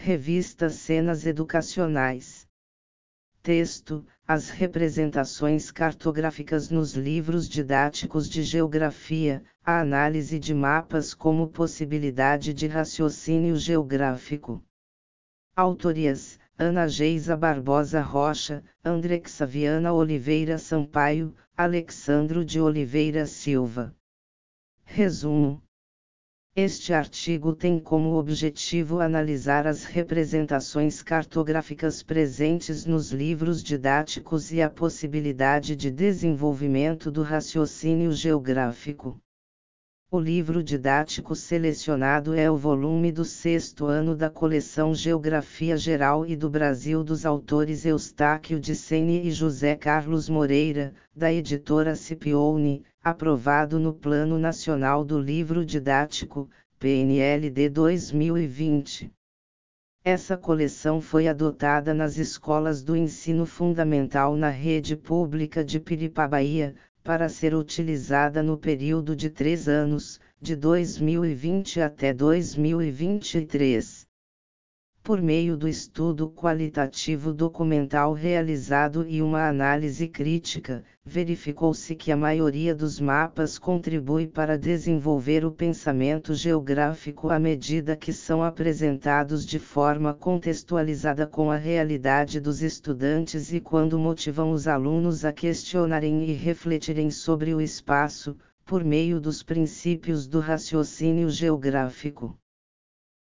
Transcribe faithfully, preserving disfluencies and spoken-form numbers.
Revista Cenas Educacionais. Texto: as representações cartográficas nos livros didáticos de geografia, a análise de mapas como possibilidade de raciocínio geográfico. Autorias: Ana Geisa Barbosa Rocha, Andrexa Viana Oliveira Sampaio, Alexandro de Oliveira Silva. Resumo: este artigo tem como objetivo analisar as representações cartográficas presentes nos livros didáticos e a possibilidade de desenvolvimento do raciocínio geográfico. O livro didático selecionado é o volume do sexto ano da coleção Geografia Geral e do Brasil dos autores Eustáquio de Sene e José Carlos Moreira, da editora Scipione, aprovado no Plano Nacional do Livro Didático, P N L D dois mil e vinte. Essa coleção foi adotada nas escolas do ensino fundamental na rede pública de Piripá, Bahia, para ser utilizada no período de três anos, de dois mil e vinte até dois mil e vinte e três. Por meio do estudo qualitativo documental realizado e uma análise crítica, verificou-se que a maioria dos mapas contribui para desenvolver o pensamento geográfico à medida que são apresentados de forma contextualizada com a realidade dos estudantes e quando motivam os alunos a questionarem e refletirem sobre o espaço, por meio dos princípios do raciocínio geográfico.